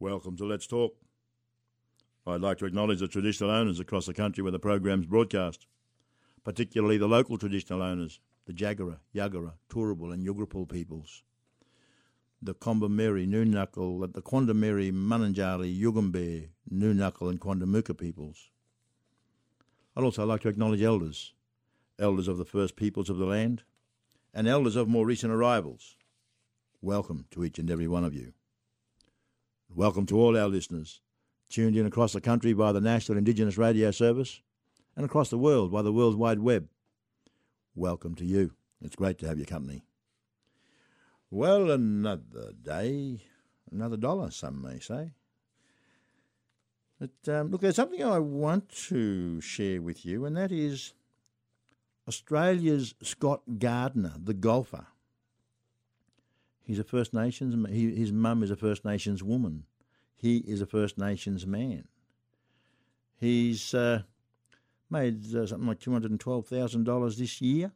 Welcome to Let's Talk. I'd like to acknowledge the traditional owners across the country where the program's broadcast, particularly the local traditional owners, the Jagera, Yagara, Turrbal and Yugrapul peoples, the Kombumerri, Nunakal, the Quandameri, Mananjali, Yugambeh, Nunakal and Quandamuka peoples. I'd also like to acknowledge elders of the first peoples of the land, and elders of more recent arrivals. Welcome to each and every one of you. Welcome to all our listeners, tuned in across the country by the National Indigenous Radio Service and across the world by the World Wide Web. Welcome to you. It's great to have your company. Well, another day, another dollar, some may say. But look, there's something I want to share with you, and that is Australia's Scott Gardner, the golfer. He's a First Nations. His mum is a First Nations woman. He is a First Nations man. He's made something like $212,000 this year.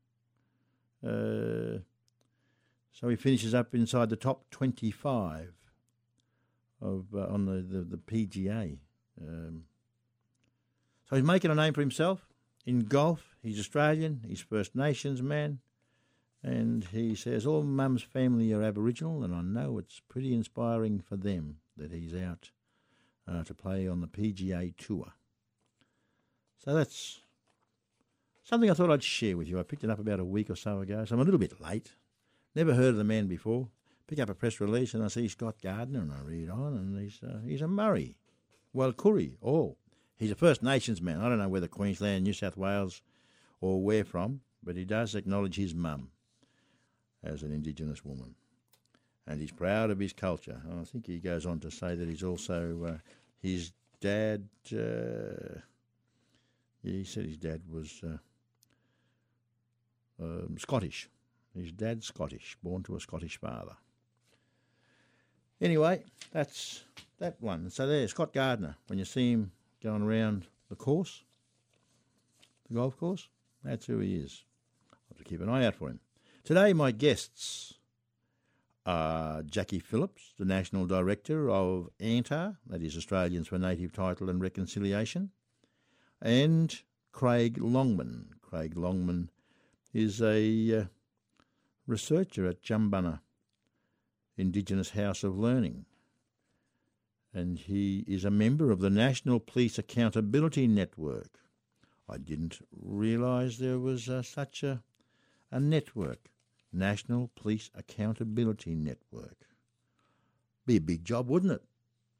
So he finishes up inside the top 25 on the PGA. So he's making a name for himself in golf. He's Australian. He's First Nations man. And he says, all Mum's family are Aboriginal, and I know it's pretty inspiring for them that he's out to play on the PGA Tour. So that's something I thought I'd share with you. I picked it up about a week or so ago, so I'm a little bit late. Never heard of the man before. Pick up a press release and I see Scott Gardner, and I read on, and he's a Murray. Well, Koori. Oh, he's a First Nations man. I don't know whether Queensland, New South Wales, or where from, but he does acknowledge his mum as an Indigenous woman. And he's proud of his culture. I think he goes on to say that he's also, his dad, he said his dad was Scottish. His dad's Scottish, born to a Scottish father. Anyway, that's that one. So there, Scott Gardner, when you see him going around the course, the golf course, that's who he is. I'll have to keep an eye out for him. Today, my guests are Jackie Phillips, the National Director of ANTAR, that is Australians for Native Title and Reconciliation, and Craig Longman. Craig Longman is a researcher at Jumbunna Indigenous House of Learning, and he is a member of the National Police Accountability Network. I didn't realise there was such a network, National Police Accountability Network. Be a big job, wouldn't it?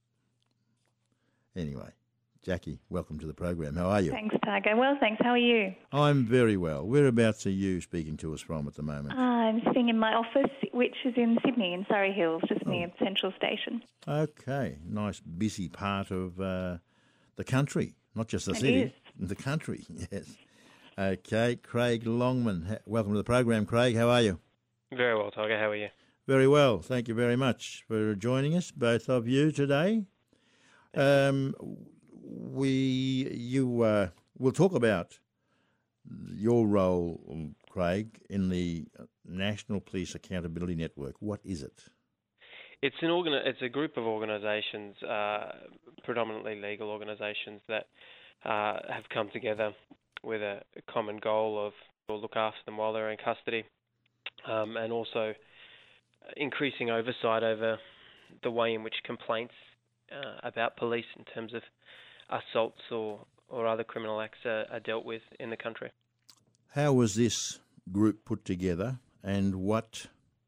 Anyway, Jackie, welcome to the program. How are you? Thanks, Tiger. Well, thanks. How are you? I'm very well. Whereabouts are you speaking to us from at the moment? I'm sitting in my office, which is in Sydney, in Surrey Hills, just near Central Station. Okay, nice busy part of the country, not just the city, the country, yes. Okay, Craig Longman. Welcome to the program, Craig. How are you? Very well, Tiger. How are you? Very well. Thank you very much for joining us, both of you, today. We'll talk about your role, Craig, in the National Police Accountability Network. What is it? It's a group of organisations, predominantly legal organisations, that have come together with a common goal of look after them while they're in custody, and also increasing oversight over the way in which complaints about police in terms of assaults or other criminal acts are dealt with in the country. How was this group put together, and what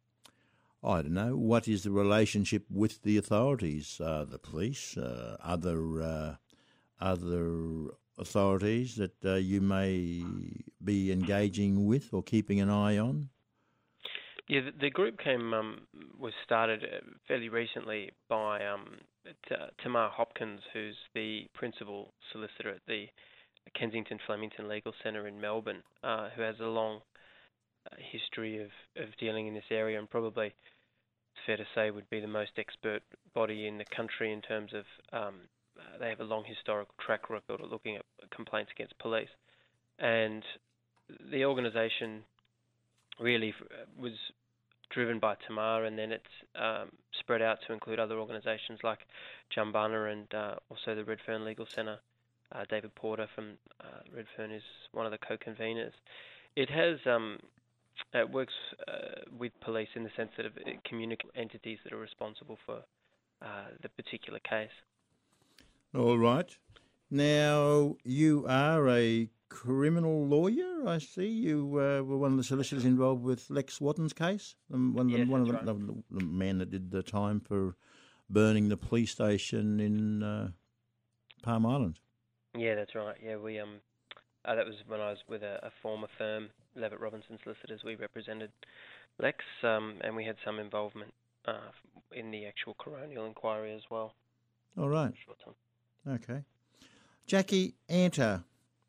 is the relationship with the authorities, the police, other authorities that you may be engaging with or keeping an eye on? Yeah, the group was started fairly recently by Tamar Hopkins, who's the principal solicitor at the Kensington Flemington Legal Centre in Melbourne, who has a long history of dealing in this area, and probably, it's fair to say, would be the most expert body in the country in terms of they have a long historical track record of looking at complaints against police. And the organisation really was driven by Tamar, and then it's spread out to include other organisations like Jumbunna and also the Redfern Legal Centre. David Porter from Redfern is one of the co-conveners. It has it works with police in the sense that it communicates entities that are responsible for the particular case. All right. Now, you are a criminal lawyer, I see. You were one of the solicitors involved with Lex Watton's case, the man that did the time for burning the police station in Palm Island. Yeah, that's right. Yeah, we that was when I was with a former firm, Levitt Robinson Solicitors. We represented Lex, and we had some involvement in the actual coronial inquiry as well. All right. Short time. Okay. Jackie Anter,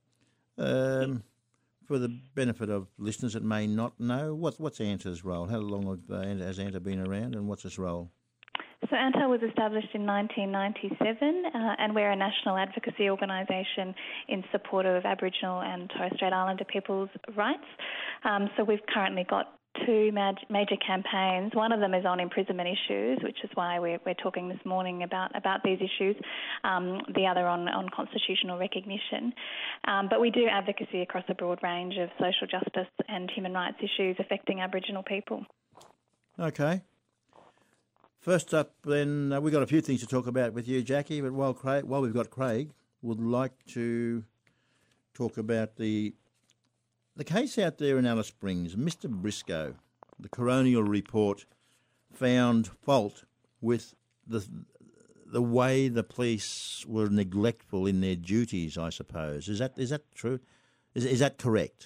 for the benefit of listeners that may not know, what's Anter's role? How long has Anter been around, and what's its role? So ANTA was established in 1997 and we're a national advocacy organisation in support of Aboriginal and Torres Strait Islander people's rights. So we've currently got two major campaigns. One of them is on imprisonment issues, which is why we're talking this morning about these issues, the other on constitutional recognition. But we do advocacy across a broad range of social justice and human rights issues affecting Aboriginal people. Okay. First up, then, we've got a few things to talk about with you, Jackie, but while we've got Craig, would like to talk about the case out there in Alice Springs. Mr Briscoe, the coronial report found fault with the way the police were neglectful in their duties, I suppose. Is that true? Is that correct?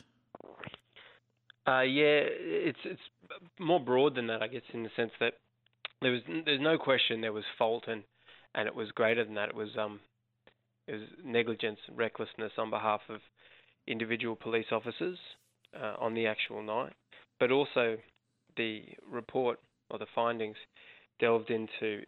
Yeah, it's more broad than that, I guess, in the sense that there's no question there was fault, and it was greater than that. It was negligence and recklessness on behalf of individual police officers on the actual night, but also the report or the findings delved into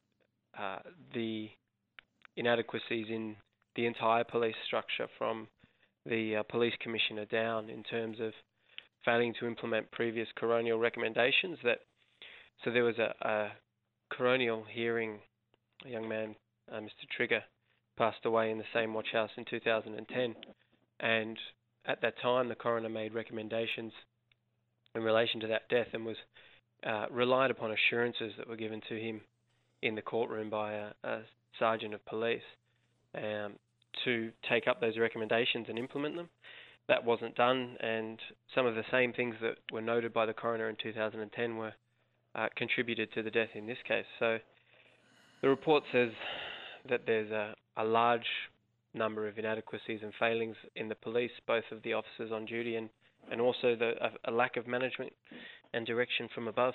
the inadequacies in the entire police structure from the police commissioner down in terms of failing to implement previous coronial recommendations. So there was a coronial hearing. A young man, Mr Trigger, passed away in the same watch house in 2010, and at that time the coroner made recommendations in relation to that death and was relied upon assurances that were given to him in the courtroom by a sergeant of police to take up those recommendations and implement them. That wasn't done, and some of the same things that were noted by the coroner in 2010 were contributed to the death in this case. So the report says that there's a large number of inadequacies and failings in the police, both of the officers on duty and also a lack of management and direction from above.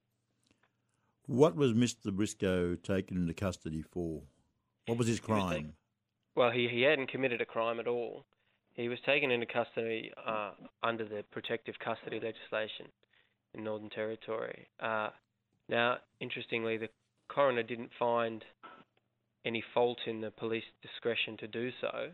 What was Mr Briscoe taken into custody for? What was his crime? He hadn't committed a crime at all. He was taken into custody under the protective custody legislation in Northern Territory. Now, interestingly, the coroner didn't find any fault in the police discretion to do so.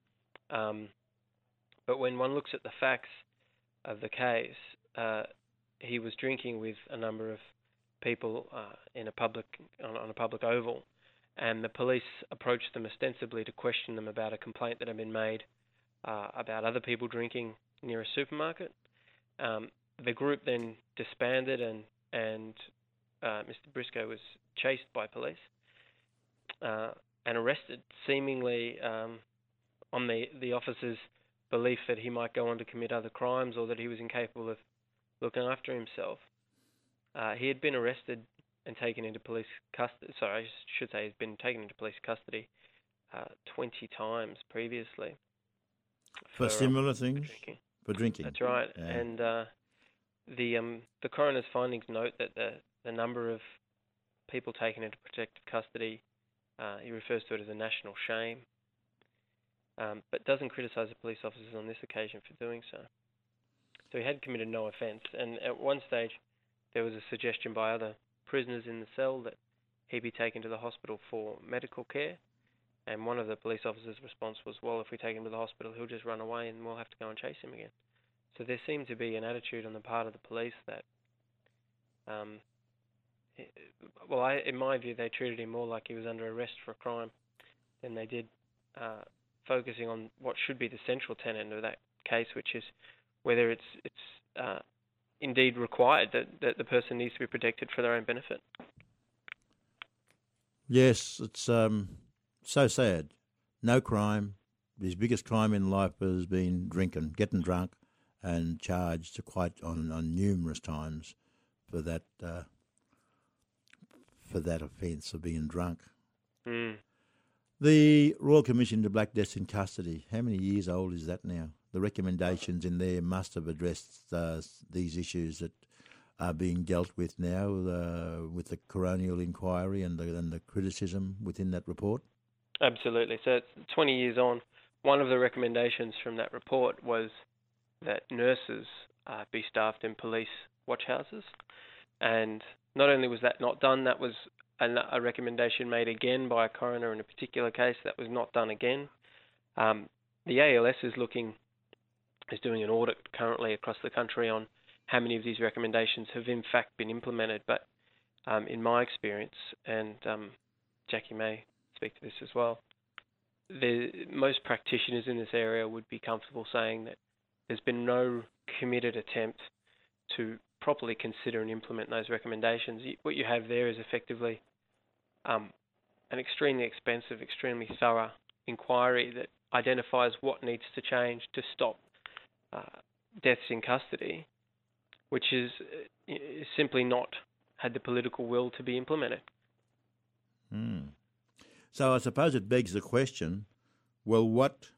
But when one looks at the facts of the case, he was drinking with a number of people on a public oval, and the police approached them ostensibly to question them about a complaint that had been made about other people drinking near a supermarket. The group then disbanded, and Mr Briscoe was chased by police and arrested, seemingly on the officer's belief that he might go on to commit other crimes or that he was incapable of looking after himself. He had been arrested and taken into police custody. Sorry, I should say he's been taken into police custody 20 times previously. For similar things? For drinking. That's right. Yeah. And the coroner's findings note that the number of people taken into protective custody, he refers to it as a national shame, but doesn't criticise the police officers on this occasion for doing so. So he had committed no offence, and at one stage there was a suggestion by other prisoners in the cell that he be taken to the hospital for medical care, and one of the police officers' response was, well, if we take him to the hospital, he'll just run away and we'll have to go and chase him again. So there seemed to be an attitude on the part of the police that In my view, they treated him more like he was under arrest for a crime than they did focusing on what should be the central tenet of that case, which is whether it's indeed required that the person needs to be protected for their own benefit. Yes, it's so sad. No crime. His biggest crime in life has been drinking, getting drunk, and charged quite on numerous times for that offence of being drunk. Mm. The Royal Commission to Black Deaths in Custody, how many years old is that now? The recommendations in there must have addressed these issues that are being dealt with now with the coronial inquiry and the criticism within that report? Absolutely. So it's 20 years on. One of the recommendations from that report was that nurses be staffed in police watch houses. And not only was that not done, that was a recommendation made again by a coroner in a particular case. That was not done again. The ALS is doing an audit currently across the country on how many of these recommendations have in fact been implemented. But in my experience, and Jackie may speak to this as well, most practitioners in this area would be comfortable saying that there's been no committed attempt to properly consider and implement those recommendations. What you have there is effectively an extremely expensive, extremely thorough inquiry that identifies what needs to change to stop deaths in custody, which is simply not had the political will to be implemented. Mm. So I suppose it begs the question, well, what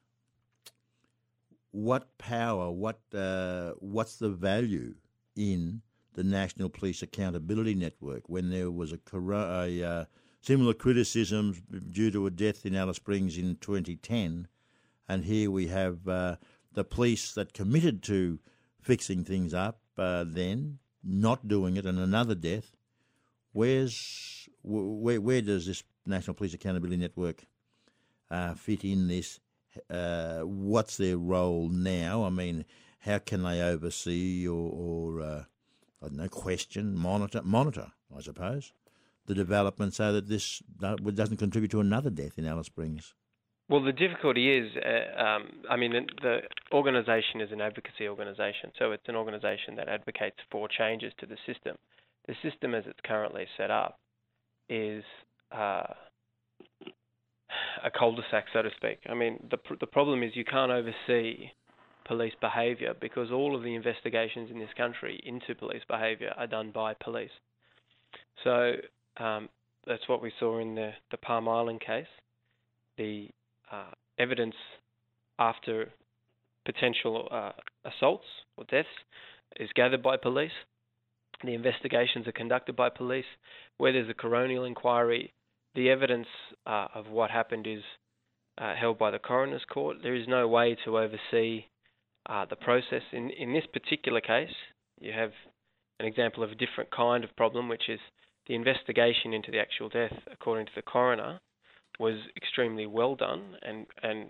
power, what's the value in the National Police Accountability Network when there was a similar criticisms due to a death in Alice Springs in 2010, and here we have the police that committed to fixing things up then not doing it, and another death. Where does this National Police Accountability Network fit in this? What's their role now? I mean, how can they oversee or I don't know, question, monitor, I suppose, the development so that this doesn't contribute to another death in Alice Springs? Well, the difficulty is, the organisation is an advocacy organisation, so it's an organisation that advocates for changes to the system. The system as it's currently set up is a cul-de-sac, so to speak. I mean, the problem is you can't oversee police behaviour because all of the investigations in this country into police behaviour are done by police. So that's what we saw in the Palm Island case. The evidence after potential assaults or deaths is gathered by police. The investigations are conducted by police. Where there's a coronial inquiry, the evidence of what happened is held by the coroner's court. There is no way to oversee the process. In this particular case, you have an example of a different kind of problem, which is the investigation into the actual death, according to the coroner, was extremely well done and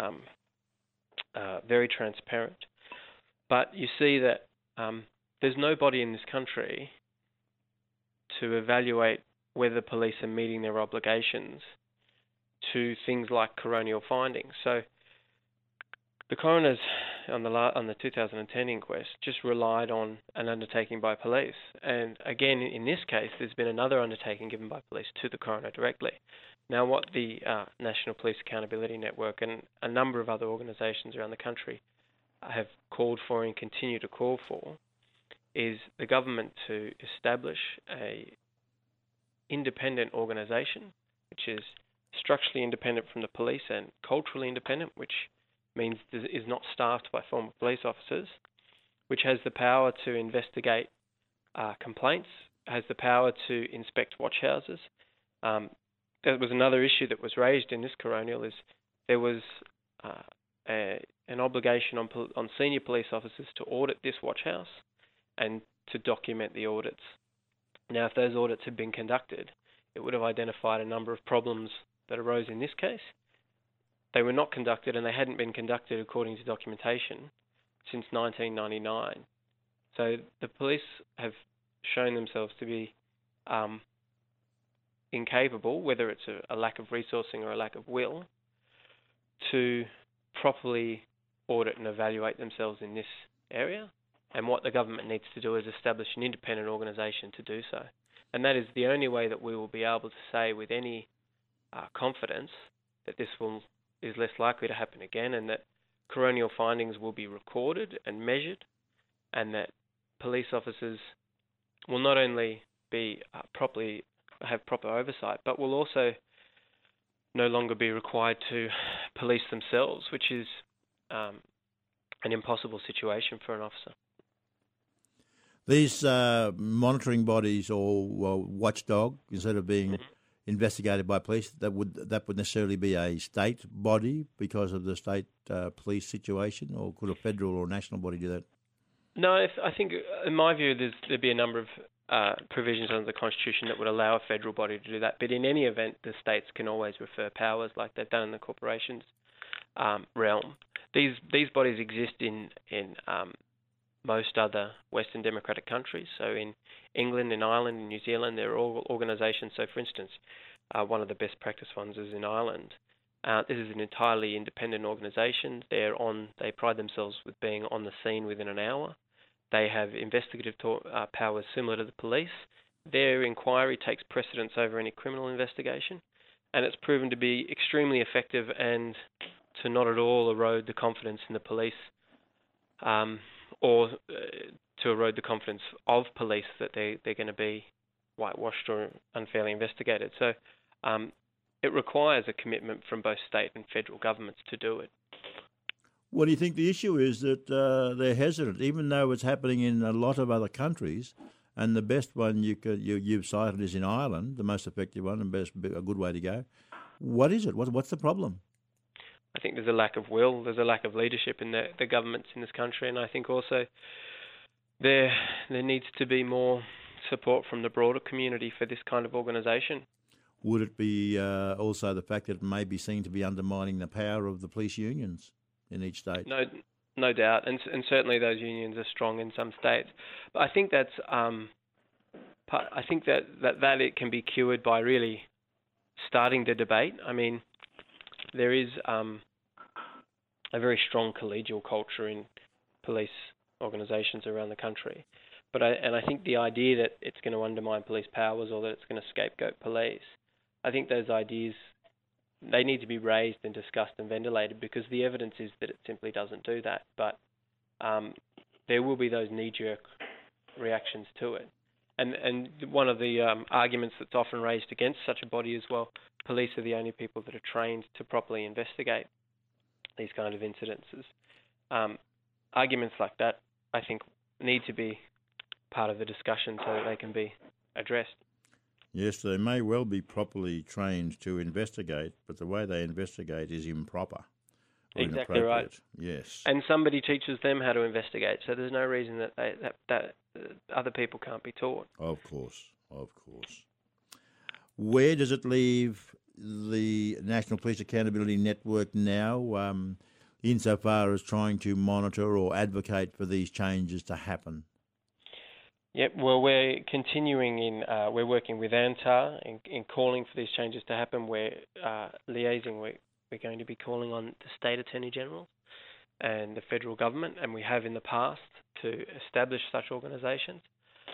very transparent. But you see that there's nobody in this country to evaluate whether police are meeting their obligations to things like coronial findings. So the coroners on the 2010 inquest just relied on an undertaking by police. And again, in this case, there's been another undertaking given by police to the coroner directly. Now, what the National Police Accountability Network and a number of other organisations around the country have called for and continue to call for is the government to establish a independent organisation, which is structurally independent from the police and culturally independent, which means is not staffed by former police officers, which has the power to investigate complaints, has the power to inspect watch houses. There was another issue that was raised in this coronial is there was an obligation on senior police officers to audit this watch house and to document the audits. Now, if those audits had been conducted, it would have identified a number of problems that arose in this case. They were not conducted, and they hadn't been conducted according to documentation since 1999. So the police have shown themselves to be incapable, whether it's a lack of resourcing or a lack of will, to properly audit and evaluate themselves in this area. And what the government needs to do is establish an independent organisation to do so. And that is the only way that we will be able to say with any confidence that this is less likely to happen again, and that coronial findings will be recorded and measured, and that police officers will not only be have proper oversight, but will also no longer be required to police themselves, which is an impossible situation for an officer. These monitoring bodies or watchdog, instead of being investigated by police, that would necessarily be a state body because of the state police situation, or could a federal or national body do that? No, I think in my view there'd be a number of provisions under the Constitution that would allow a federal body to do that. But in any event, the states can always refer powers like they've done in the corporations realm. These bodies exist in most other Western democratic countries. So in England, in Ireland, in New Zealand, there are all organisations. So for instance, one of the best practice ones is in Ireland. This is an entirely independent organisation. They pride themselves with being on the scene within an hour. They have investigative powers similar to the police. Their inquiry takes precedence over any criminal investigation, and it's proven to be extremely effective and to not at all erode the confidence in the police, or to erode the confidence of police that they're going to be whitewashed or unfairly investigated. So it requires a commitment from both state and federal governments to do it. What do you think the issue is that they're hesitant, even though it's happening in a lot of other countries? And the best one you've cited is in Ireland, the most effective one and a good way to go. What is it? What's the problem? I think there's a lack of will. There's a lack of leadership in the governments in this country, and I think also there needs to be more support from the broader community for this kind of organisation. Would it be also the fact that it may be seen to be undermining the power of the police unions in each state? No doubt, and certainly those unions are strong in some states. But I think that it can be cured by really starting the debate. I mean, there is a very strong collegial culture in police organisations around the country, but I think the idea that it's going to undermine police powers or that it's going to scapegoat police, I think those ideas, they need to be raised and discussed and ventilated, because the evidence is that it simply doesn't do that. But there will be those knee-jerk reactions to it. And one of the arguments that's often raised against such a body is, well, police are the only people that are trained to properly investigate these kind of incidences. Arguments like that, I think, need to be part of the discussion so that they can be addressed. Yes, they may well be properly trained to investigate, but the way they investigate is improper. Exactly right. Yes. And somebody teaches them how to investigate, so there's no reason that that other people can't be taught. Of course. Where does it leave the National Police Accountability Network now, insofar as trying to monitor or advocate for these changes to happen? Yep, well, we're continuing we're working with ANTAR in calling for these changes to happen. We're liaising, we're going to be calling on the state attorney generals and the federal government, and we have in the past, to establish such organisations.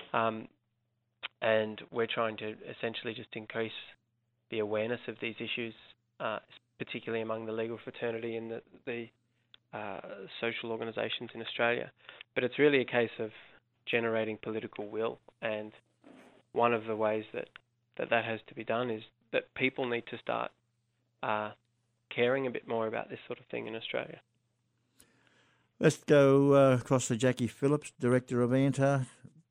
And we're trying to essentially just increase the awareness of these issues, particularly among the legal fraternity and the social organisations in Australia. But it's really a case of generating political will, and one of the ways that has to be done is that people need to start caring a bit more about this sort of thing in Australia. Let's go across to Jackie Phillips, Director of ANTAR.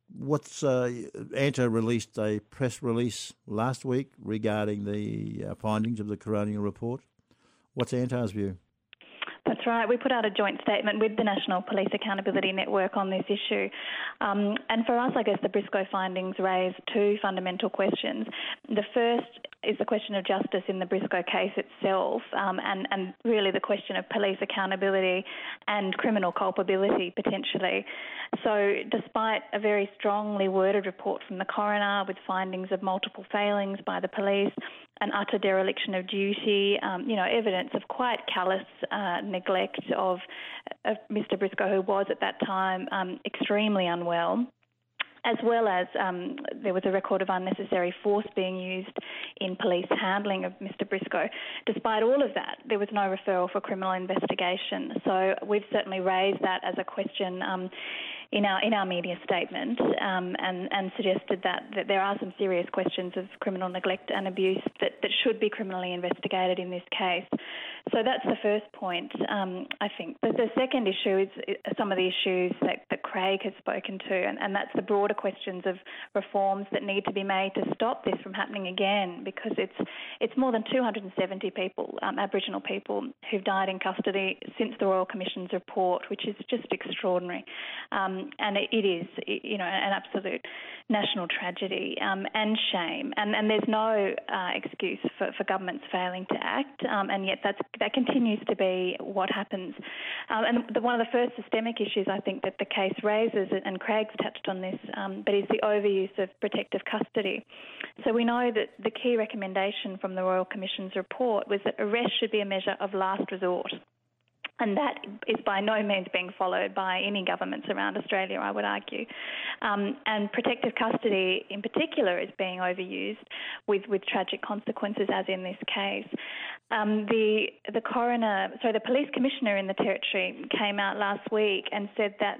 ANTAR released a press release last week regarding the findings of the coronial report. What's ANTAR's view? That's right. We put out a joint statement with the National Police Accountability Network on this issue. And for us, I guess the Briscoe findings raise two fundamental questions. The first is the question of justice in the Briscoe case itself, and really the question of police accountability and criminal culpability potentially. So despite a very strongly worded report from the coroner with findings of multiple failings by the police, an utter dereliction of duty, evidence of quite callous neglect of Mr. Briscoe, who was at that time extremely unwell, as well as there was a record of unnecessary force being used in police handling of Mr. Briscoe. Despite all of that, there was no referral for criminal investigation. So we've certainly raised that as a question in our media statement and suggested that there are some serious questions of criminal neglect and abuse that should be criminally investigated in this case. So that's the first point, I think. The second issue is some of the issues that Craig has spoken to, and that's the broader questions of reforms that need to be made to stop this from happening again, because it's more than 270 people, Aboriginal people, who've died in custody since the Royal Commission's report, which is just extraordinary. And it is, an absolute national tragedy and shame. And there's no excuse for governments failing to act, and yet that continues to be what happens. And one of the first systemic issues I think that the case raises, and Craig's touched on this, but is the overuse of protective custody. So we know that the key recommendation from the Royal Commission's report was that arrest should be a measure of last resort. And that is by no means being followed by any governments around Australia, I would argue. And protective custody in particular is being overused with tragic consequences, as in this case. The police commissioner in the Territory came out last week and said that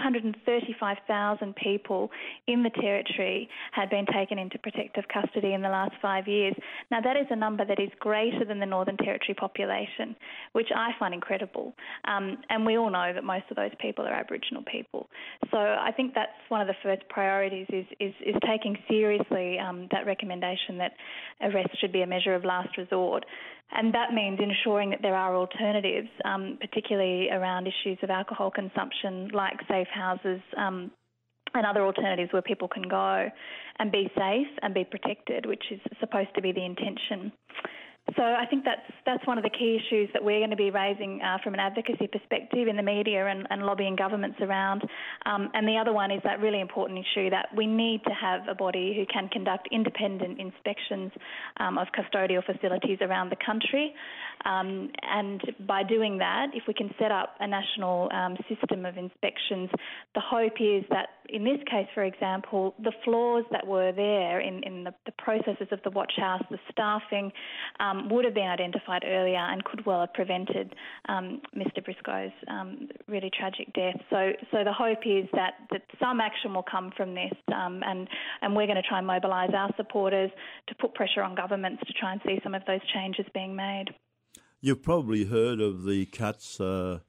235,000 people in the Territory had been taken into protective custody in the last 5 years. Now, that is a number that is greater than the Northern Territory population, which I find incredible. And we all know that most of those people are Aboriginal people. So I think that's one of the first priorities is taking seriously that recommendation that arrest should be a measure of last resort. And that means ensuring that there are alternatives, particularly around issues of alcohol consumption, like safe houses and other alternatives where people can go and be safe and be protected, which is supposed to be the intention. So I think that's one of the key issues that we're going to be raising from an advocacy perspective in the media and lobbying governments around. And the other one is that really important issue that we need to have a body who can conduct independent inspections of custodial facilities around the country. And by doing that, if we can set up a national system of inspections, the hope is that in this case, for example, the flaws that were there in the processes of the watch house, the staffing, would have been identified earlier and could well have prevented Mr. Briscoe's really tragic death. So the hope is that some action will come from this, and we're going to try and mobilise our supporters to put pressure on governments to try and see some of those changes being made. You've probably heard of the cuts by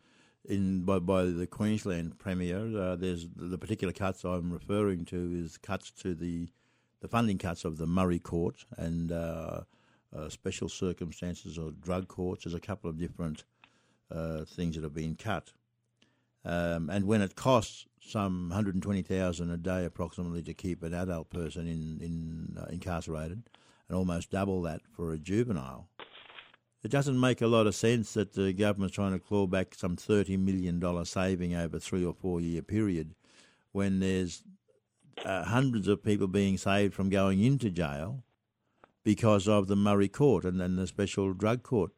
the Queensland Premier. There's the particular cuts I'm referring to is cuts to the funding cuts of the Murray Court and special circumstances or drug courts. There's a couple of different things that have been cut. And when it costs some $120,000 a day approximately to keep an adult person incarcerated and almost double that for a juvenile, it doesn't make a lot of sense that the government's trying to claw back some $30 million saving over a 3 or 4 year period when there's hundreds of people being saved from going into jail because of the Murray Court and then the special drug court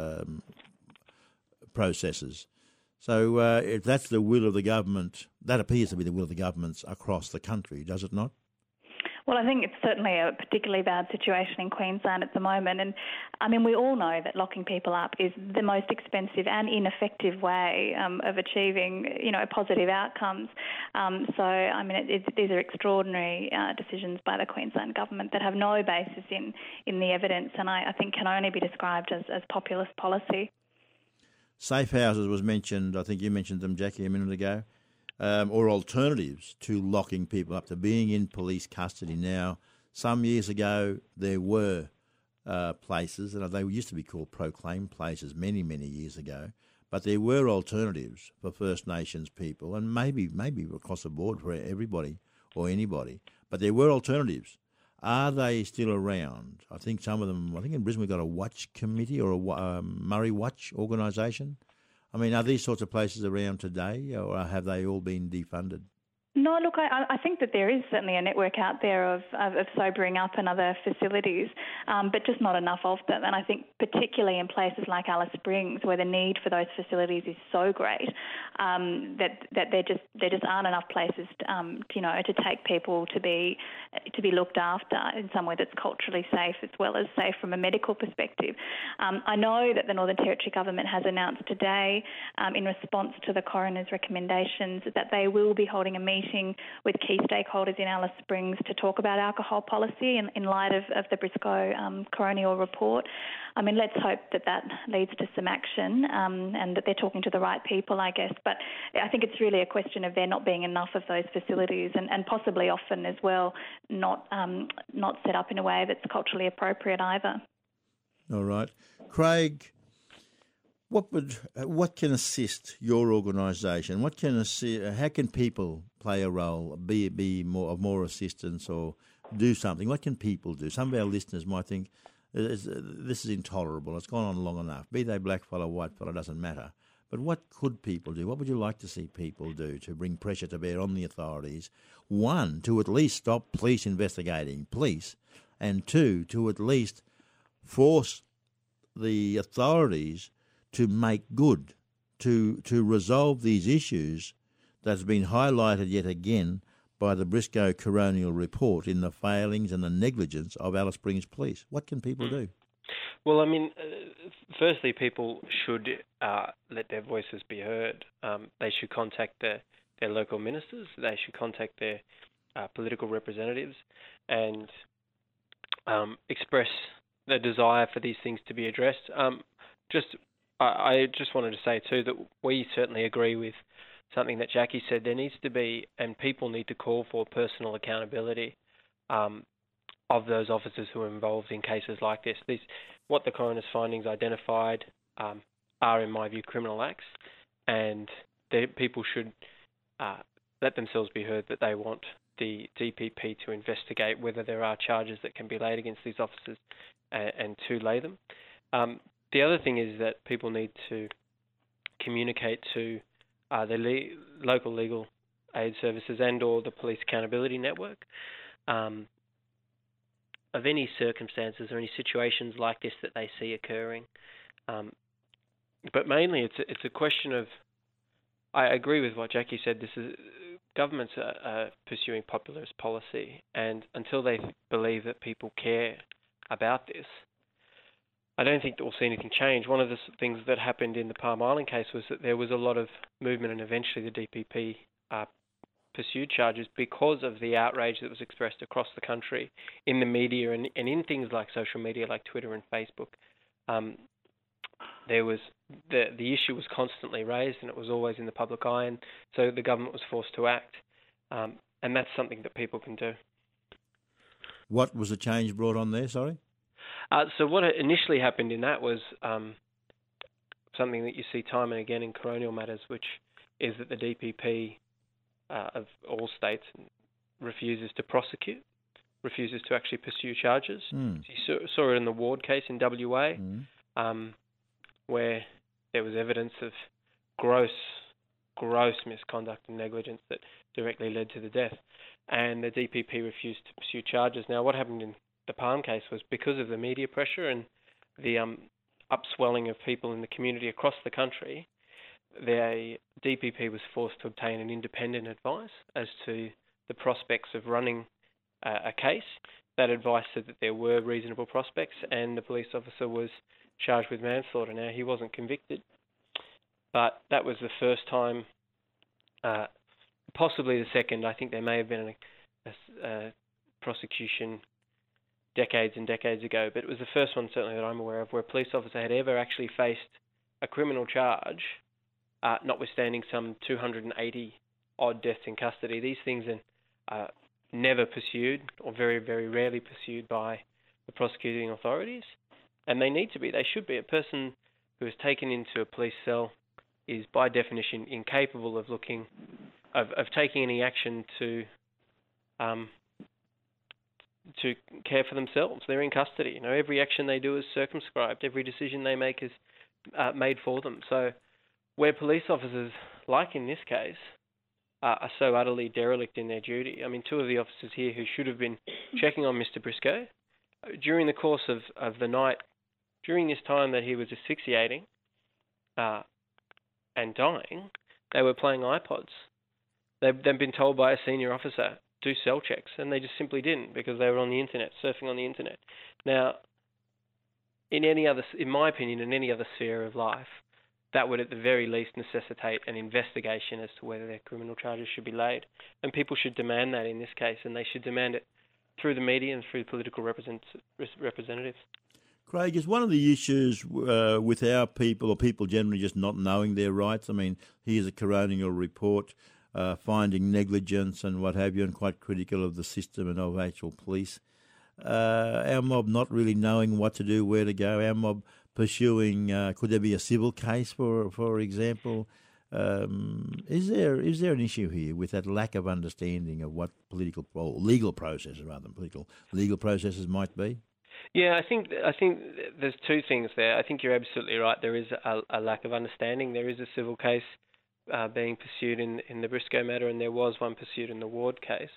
processes. So if that's the will of the government, that appears to be the will of the governments across the country, does it not? Well, I think it's certainly a particularly bad situation in Queensland at the moment. And, I mean, we all know that locking people up is the most expensive and ineffective way of achieving, positive outcomes. So, I mean, these are extraordinary decisions by the Queensland government that have no basis in the evidence and I think can only be described as populist policy. Safe houses was mentioned. I think you mentioned them, Jackie, a minute ago. Or alternatives to locking people up, to being in police custody. Now, some years ago, there were places, and they used to be called proclaimed places many, many years ago, but there were alternatives for First Nations people, and maybe across the board for everybody or anybody. But there were alternatives. Are they still around? I think some of them. I think in Brisbane we've got a Watch Committee or a Murray Watch organisation. I mean, are these sorts of places around today, or have they all been defunded? No, look, I think that there is certainly a network out there of sobering up and other facilities, but just not enough of them. And I think particularly in places like Alice Springs, where the need for those facilities is so great, that there just aren't enough places, to take people to be looked after in somewhere that's culturally safe as well as safe from a medical perspective. I know that the Northern Territory Government has announced today, in response to the coroner's recommendations, that they will be holding a meeting with key stakeholders in Alice Springs to talk about alcohol policy in light of the Briscoe coronial report. I mean, let's hope that leads to some action and that they're talking to the right people, I guess. But I think it's really a question of there not being enough of those facilities and possibly often as well not set up in a way that's culturally appropriate either. All right. Craig, what can assist your organisation? How can people play a role, be more assistance or do something? What can people do? Some of our listeners might think this is intolerable. It's gone on long enough. Be they black fella, white fella, doesn't matter. But what could people do? What would you like to see people do to bring pressure to bear on the authorities? One, to at least stop police investigating police, and two, to at least force the authorities to make good, to resolve these issues that's been highlighted yet again by the Briscoe coronial report in the failings and the negligence of Alice Springs Police. What can people do? Well, I mean, firstly, people should let their voices be heard. They should contact their local ministers. They should contact their political representatives and express their desire for these things to be addressed. I just wanted to say too that we certainly agree with something that Jackie said. There needs to be, and people need to call for personal accountability of those officers who are involved in cases like this. What the coroner's findings identified are, in my view, criminal acts, and people should let themselves be heard that they want the DPP to investigate whether there are charges that can be laid against these officers and to lay them. The other thing is that people need to communicate to the local legal aid services and or the Police Accountability Network of any circumstances or any situations like this that they see occurring. But mainly it's a question of, I agree with what Jackie said, governments are pursuing populist policy, and until they believe that people care about this, I don't think that we'll see anything change. One of the things that happened in the Palm Island case was that there was a lot of movement, and eventually the DPP pursued charges because of the outrage that was expressed across the country in the media and in things like social media like Twitter and Facebook. There was the issue was constantly raised, and it was always in the public eye, and so the government was forced to act. And that's something that people can do. What was the change brought on there, sorry? So what initially happened in that was something that you see time and again in coronial matters, which is that the DPP of all states refuses to prosecute, refuses to actually pursue charges. So you saw it in the Ward case in WA, where there was evidence of gross misconduct and negligence that directly led to the death, and the DPP refused to pursue charges. Now, what happened in the Palm case was because of the media pressure and the upswelling of people in the community across the country, the DPP was forced to obtain an independent advice as to the prospects of running a case. That advice said that there were reasonable prospects, and the police officer was charged with manslaughter. Now, he wasn't convicted, but that was the first time, possibly the second. I think there may have been a prosecution decades and decades ago, but it was the first one certainly that I'm aware of where a police officer had ever actually faced a criminal charge, notwithstanding some 280 odd deaths in custody. These things are never pursued, or very, very rarely pursued by the prosecuting authorities, and they need to be. They should be. A person who is taken into a police cell is by definition incapable of taking any action to care for themselves. They're in custody. You know, every action they do is circumscribed. Every decision they make is made for them. So where police officers, like in this case, are so utterly derelict in their duty. I mean, two of the officers here who should have been checking on Mr. Briscoe, during the course of the night, during this time that he was asphyxiating and dying, they were playing iPods. They've been told by a senior officer, do cell checks, and they just simply didn't because they were on the internet, surfing on the internet. Now, in my opinion, in any other sphere of life, that would at the very least necessitate an investigation as to whether their criminal charges should be laid. And people should demand that in this case, and they should demand it through the media and through political representatives. Craig, is one of the issues with our people, or people generally just not knowing their rights? I mean, here's a coronial report finding negligence and what have you, and quite critical of the system and of actual police. Our mob not really knowing what to do, where to go. Our mob pursuing, could there be a civil case, for example? Is there an issue here with that lack of understanding of what legal processes processes might be? Yeah, I think there's two things there. I think you're absolutely right. There is a lack of understanding. There is a civil case being pursued in the Briscoe matter, and there was one pursued in the Ward case.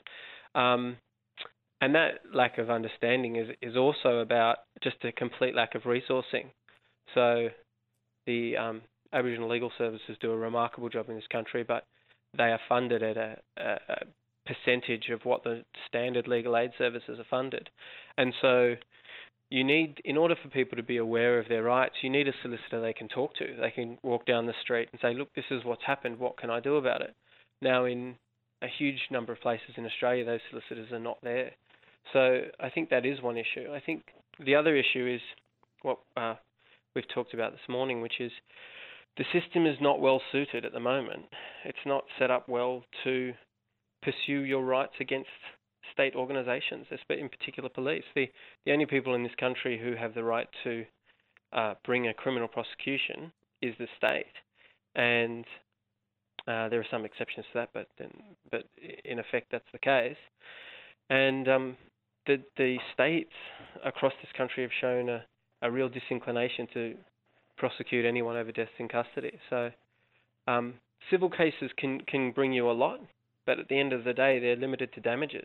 And that lack of understanding is also about just a complete lack of resourcing. So the Aboriginal legal services do a remarkable job in this country, but they are funded at a percentage of what the standard legal aid services are funded. And so you need, in order for people to be aware of their rights, you need a solicitor they can talk to. They can walk down the street and say, look, this is what's happened, what can I do about it? Now, in a huge number of places in Australia, those solicitors are not there. So I think that is one issue. I think the other issue is what we've talked about this morning, which is the system is not well suited at the moment. It's not set up well to pursue your rights against state organisations, in particular police. The only people in this country who have the right to bring a criminal prosecution is the state, and there are some exceptions to that, but in effect that's the case. And the states across this country have shown a real disinclination to prosecute anyone over deaths in custody. So civil cases can bring you a lot, but at the end of the day they're limited to damages.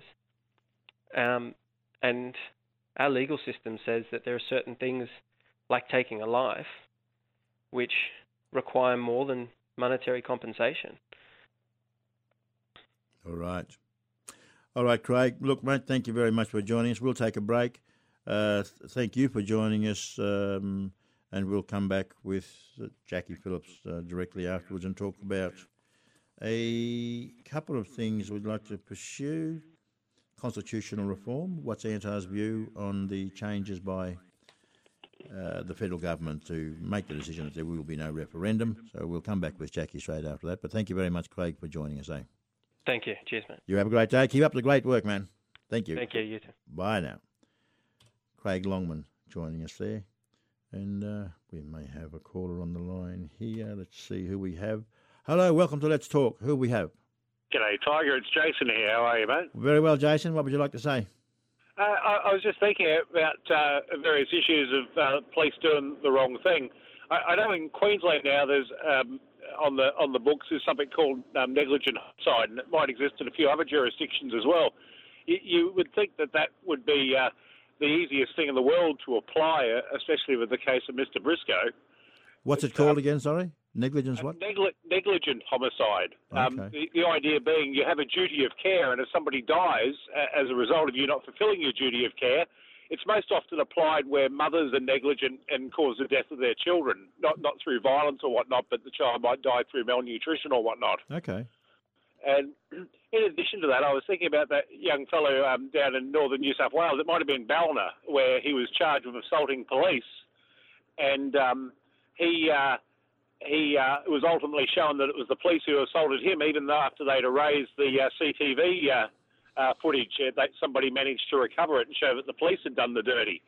And our legal system says that there are certain things, like taking a life, which require more than monetary compensation. All right, Craig. Look, mate, thank you very much for joining us. We'll take a break. Thank you for joining us, and we'll come back with Jackie Phillips directly afterwards and talk about a couple of things we'd like to pursue. Constitutional reform. What's Antar's view on the changes by the federal government to make the decision that there will be no referendum? So we'll come back with Jackie straight after that. But thank you very much, Craig, for joining us. Thank you. Cheers, mate. You have a great day. Keep up the great work, man. Thank you. Thank you. You too. Bye now. Craig Longman joining us there. And we may have a caller on the line here. Let's see who we have. Hello, welcome to Let's Talk. Who we have? G'day, Tiger. It's Jason here. How are you, mate? Very well, Jason. What would you like to say? I was just thinking about various issues of police doing the wrong thing. I know in Queensland now there's on the books is something called negligent homicide, and it might exist in a few other jurisdictions as well. You would think that would be the easiest thing in the world to apply, especially with the case of Mr. Briscoe. What's it called again? Sorry, negligence. What? Negligent homicide. Okay. The idea being you have a duty of care, and if somebody dies as a result of you not fulfilling your duty of care, it's most often applied where mothers are negligent and cause the death of their children, not through violence or whatnot, but the child might die through malnutrition or whatnot. Okay. And in addition to that, I was thinking about that young fellow down in northern New South Wales. It might have been Ballina, where he was charged with assaulting police, and he was ultimately shown that it was the police who assaulted him, even though after they'd erased the CTV footage, somebody managed to recover it and show that the police had done the dirty.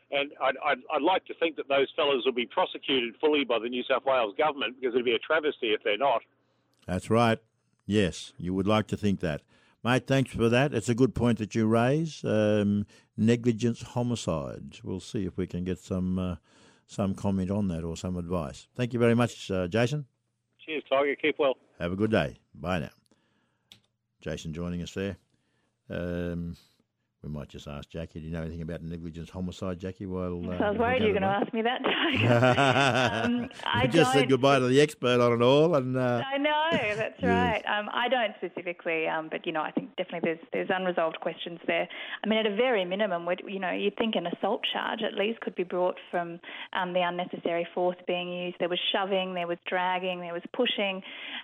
And I'd like to think that those fellows will be prosecuted fully by the New South Wales government, because it'd be a travesty if they're not. That's right. Yes, you would like to think that. Mate, thanks for that. It's a good point that you raise. Negligence homicides. We'll see if we can get some comment on that or some advice. Thank you very much, Jason. Cheers, Tiger. Keep well. Have a good day. Bye now. Jason joining us there. We might just ask Jackie, do you know anything about negligence homicide, Jackie? So I was worried you were going to ask me that, Tiger. I just said goodbye to the expert on it all. And I know, that's right. I don't specifically, but, I think definitely there's unresolved questions there. I mean, at a very minimum, you'd think an assault charge at least could be brought from the unnecessary force being used. There was shoving, there was dragging, there was pushing,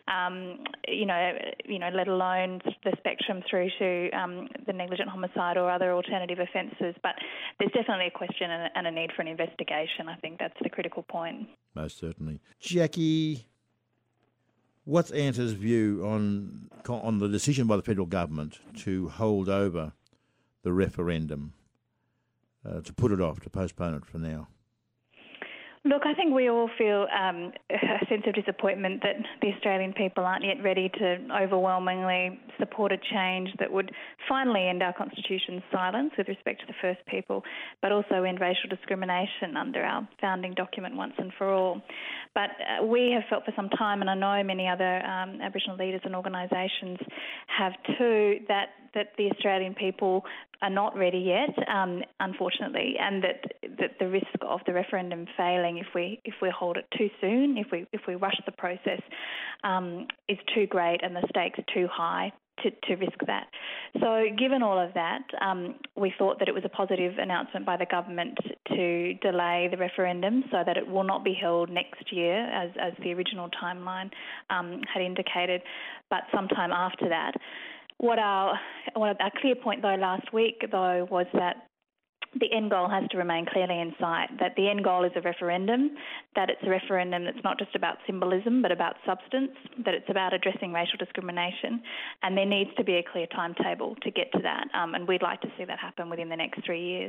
let alone the spectrum through to the negligent homicide or other alternative offences. But there's definitely a question and a need for an investigation. I think that's the critical point. Most certainly. Jackie, what's Anta's view on the decision by the federal government to hold over the referendum, to put it off, to postpone it for now? Look, I think we all feel a sense of disappointment that the Australian people aren't yet ready to overwhelmingly support a change that would finally end our Constitution's silence with respect to the First People, but also end racial discrimination under our founding document once and for all. But we have felt for some time, and I know many other Aboriginal leaders and organisations have too, that the Australian people are not ready yet, unfortunately, and that the risk of the referendum failing if we hold it too soon, if we rush the process, is too great and the stakes are too high to risk that. So given all of that, we thought that it was a positive announcement by the government to delay the referendum so that it will not be held next year as the original timeline had indicated, but sometime after that. What our clear point, though, last week, though, was that the end goal has to remain clearly in sight, that the end goal is a referendum, that it's a referendum that's not just about symbolism but about substance, that it's about addressing racial discrimination, and there needs to be a clear timetable to get to that, and we'd like to see that happen within the next 3 years.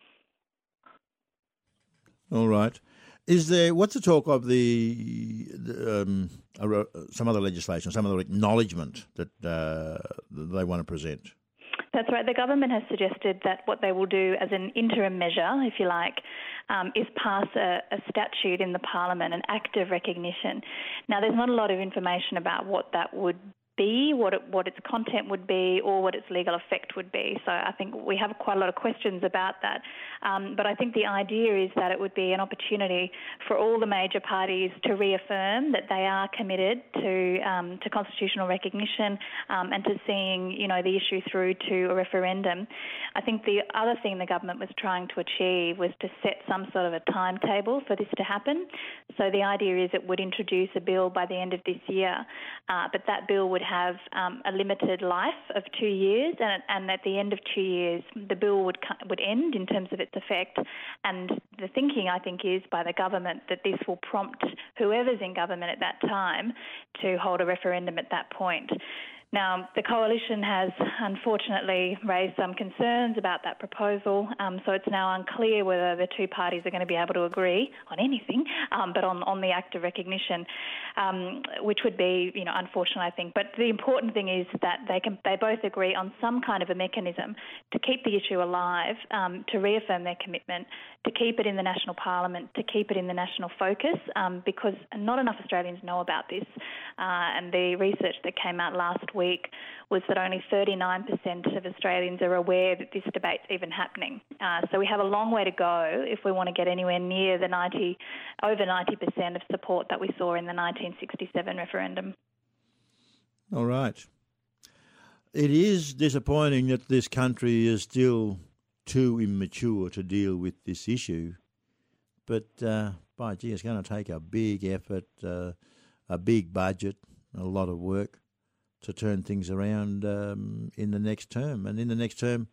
All right. What's the talk of some other legislation, some other acknowledgement that they want to present? That's right. The government has suggested that what they will do as an interim measure, if you like, is pass a statute in the Parliament, an act of recognition. Now, there's not a lot of information about what that would be, what its content would be, or what its legal effect would be. So I think we have quite a lot of questions about that. But I think the idea is that it would be an opportunity for all the major parties to reaffirm that they are committed to constitutional recognition and to seeing, the issue through to a referendum. I think the other thing the government was trying to achieve was to set some sort of a timetable for this to happen. So the idea is it would introduce a bill by the end of this year, but that bill would have a limited life of 2 years, and at the end of 2 years, the bill would end in terms of its effect. And the thinking, I think, is by the government that this will prompt whoever's in government at that time to hold a referendum at that point. Now, the Coalition has unfortunately raised some concerns about that proposal, so it's now unclear whether the two parties are going to be able to agree on anything, but on the act of recognition, which would be, unfortunate, I think. But the important thing is that they both agree on some kind of a mechanism to keep the issue alive, to reaffirm their commitment, to keep it in the National Parliament, to keep it in the national focus, because not enough Australians know about this. And the research that came out last week was that only 39% of Australians are aware that this debate's even happening. So we have a long way to go if we want to get anywhere near over 90% of support that we saw in the 1967 referendum. All right. It is disappointing that this country is still too immature to deal with this issue, but by gee, it's going to take a big effort, a big budget, a lot of work to turn things around in the next term. And in the next term,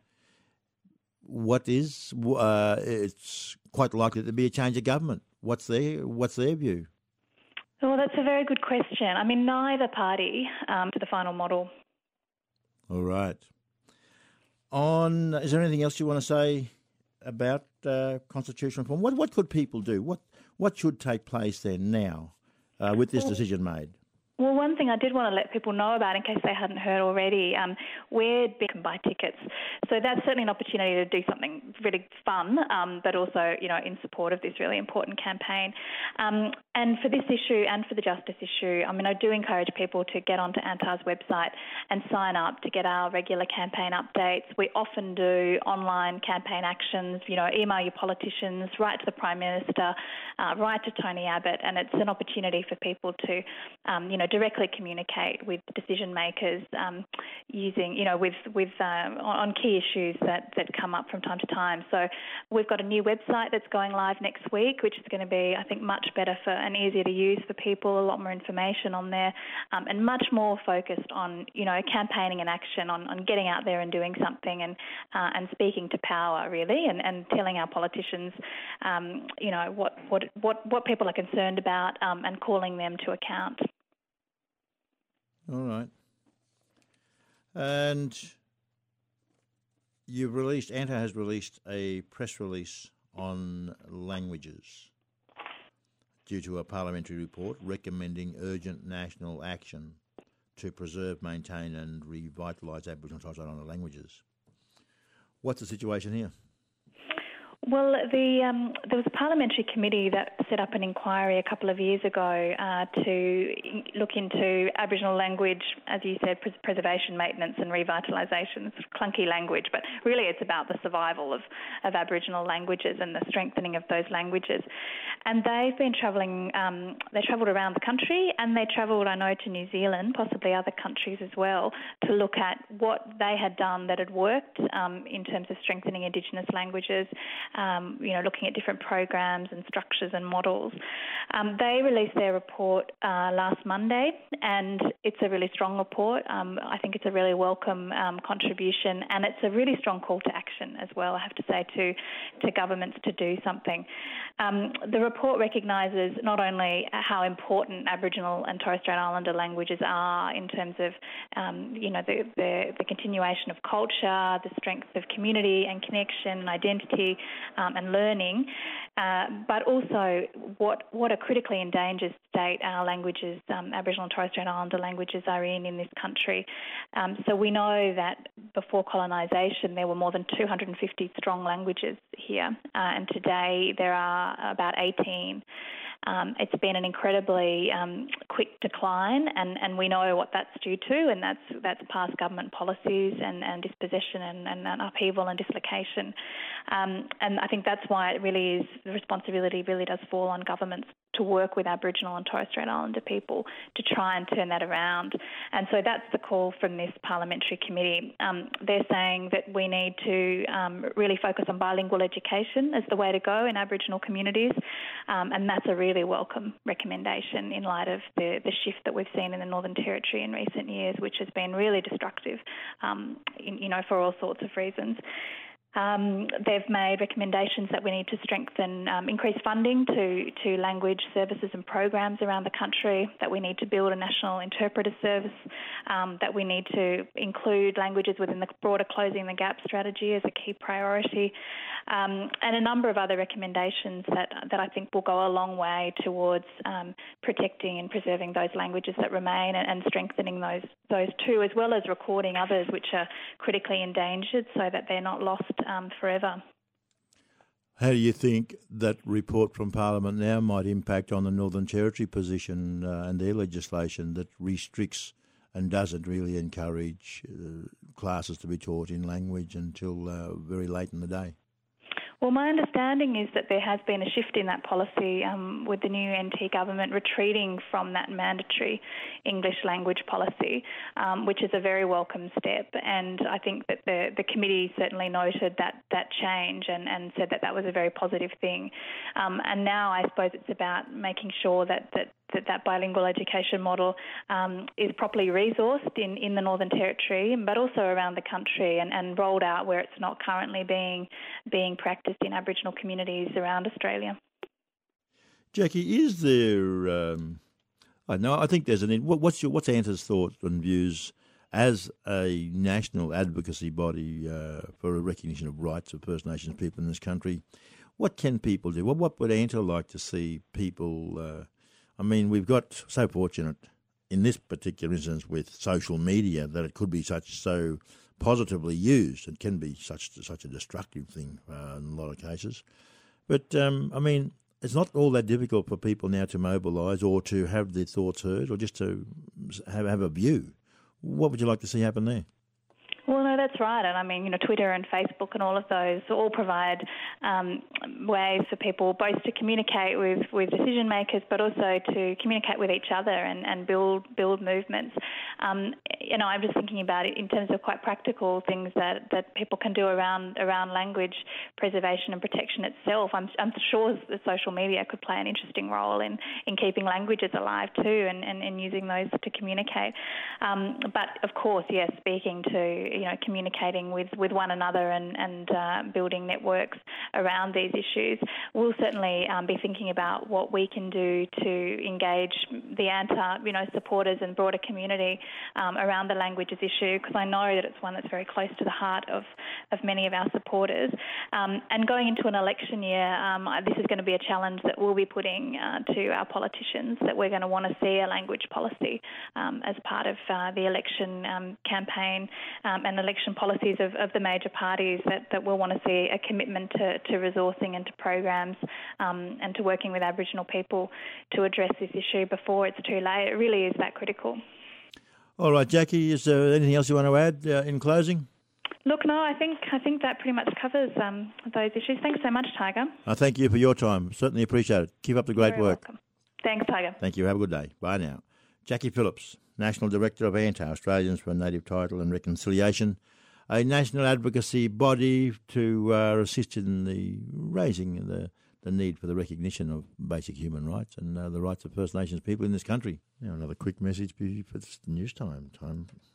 it's quite likely to be a change of government. What's their view? Well, that's a very good question. I mean, neither party to the final model. All right. Is there anything else you want to say about constitutional reform? What could people do? What should take place then now with this decision made? Well, one thing I did want to let people know about, in case they hadn't heard already, we're big and buy tickets. So that's certainly an opportunity to do something really fun, but also, in support of this really important campaign. And for this issue and for the justice issue, I do encourage people to get onto Antar's website and sign up to get our regular campaign updates. We often do online campaign actions, email your politicians, write to the Prime Minister, write to Tony Abbott, and it's an opportunity for people to, directly communicate with decision makers using, on key issues that come up from time to time. So we've got a new website that's going live next week, which is going to be, I think, much better and easier to use for people, a lot more information on there, and much more focused on, campaigning and action, on getting out there and doing something and speaking to power, really, and telling our politicians, what people are concerned about and calling them to account. All right. And Antar has released a press release on languages due to a parliamentary report recommending urgent national action to preserve, maintain and revitalise Aboriginal and Torres Strait Islander languages. What's the situation here? Well, there was a parliamentary committee that set up an inquiry a couple of years ago to look into Aboriginal language, as you said, preservation, maintenance and revitalisation. It's clunky language, but really it's about the survival of Aboriginal languages and the strengthening of those languages. And they've been travelling, they travelled around the country and they travelled, I know, to New Zealand, possibly other countries as well, to look at what they had done that had worked in terms of strengthening Indigenous languages, looking at different programs and structures and models. They released their report last Monday, and it's a really strong report. I think it's a really welcome contribution, and it's a really strong call to action as well, I have to say, to governments to do something. The report recognises not only how important Aboriginal and Torres Strait Islander languages are in terms of, the continuation of culture, the strength of community and connection and identity and learning, but also what a critically endangered state our languages, Aboriginal and Torres Strait Islander languages, are in this country. So we know that before colonisation there were more than 250 strong languages here, and today there are about 18. It's been an incredibly quick decline, and we know what that's due to, and that's past government policies and dispossession and upheaval and dislocation. And I think that's why the responsibility really does fall on governments to work with Aboriginal and Torres Strait Islander people to try and turn that around. And so that's the call from this parliamentary committee. They're saying that we need to really focus on bilingual education as the way to go in Aboriginal communities, and that's a really welcome recommendation in light of the shift that we've seen in the Northern Territory in recent years, which has been really destructive, for all sorts of reasons. They've made recommendations that we need to strengthen, increase funding to language services and programs around the country, that we need to build a national interpreter service, that we need to include languages within the broader Closing the Gap strategy as a key priority, and a number of other recommendations that I think will go a long way towards protecting and preserving those languages that remain and strengthening those too, as well as recording others which are critically endangered so that they're not lost forever. How do you think that report from Parliament now might impact on the Northern Territory position and their legislation that restricts and doesn't really encourage classes to be taught in language until very late in the day? Well, my understanding is that there has been a shift in that policy with the new NT government retreating from that mandatory English language policy, which is a very welcome step. And I think that the committee certainly noted that change and said that was a very positive thing. And now I suppose it's about making sure that bilingual education model is properly resourced in the Northern Territory, but also around the country and rolled out where it's not currently being practiced in Aboriginal communities around Australia. Jackie, is there? I think there's what's Antar's thoughts and views as a national advocacy body for a recognition of rights of First Nations people in this country, what can people do? What would ANTA like to see people... we've got so fortunate in this particular instance with social media that it could be so positively used. It can be such a destructive thing in a lot of cases. But, it's not all that difficult for people now to mobilise or to have their thoughts heard or just to have a view. What would you like to see happen there? Well, no, that's right. And Twitter and Facebook and all of those all provide ways for people both to communicate with decision makers, but also to communicate with each other and build movements. I'm just thinking about it in terms of quite practical things that people can do around language preservation and protection itself. I'm sure the social media could play an interesting role in keeping languages alive too, and using those to communicate. But of course, yes, speaking to communicating with one another and building networks around these issues. We'll certainly be thinking about what we can do to engage the ANTA, supporters and broader community around the languages issue, because I know that it's one that's very close to the heart of many of our supporters. And going into an election year, this is going to be a challenge that we'll be putting to our politicians, that we're going to want to see a language policy as part of the election campaign and election policies of the major parties, that we'll want to see a commitment to resourcing and to programs and to working with Aboriginal people to address this issue before it's too late. It really is that critical. All right, Jackie, is there anything else you want to add in closing? Look, no, I think that pretty much covers those issues. Thanks so much, Tiger. Thank you for your time. Certainly appreciate it. Keep up the great work. Welcome. Thanks, Tiger. Thank you. Have a good day. Bye now. Jackie Phillips, National Director of ANTA, Australians for Native Title and Reconciliation, a national advocacy body to assist in the raising the need for the recognition of basic human rights and the rights of First Nations people in this country. Now, another quick message before it's news time.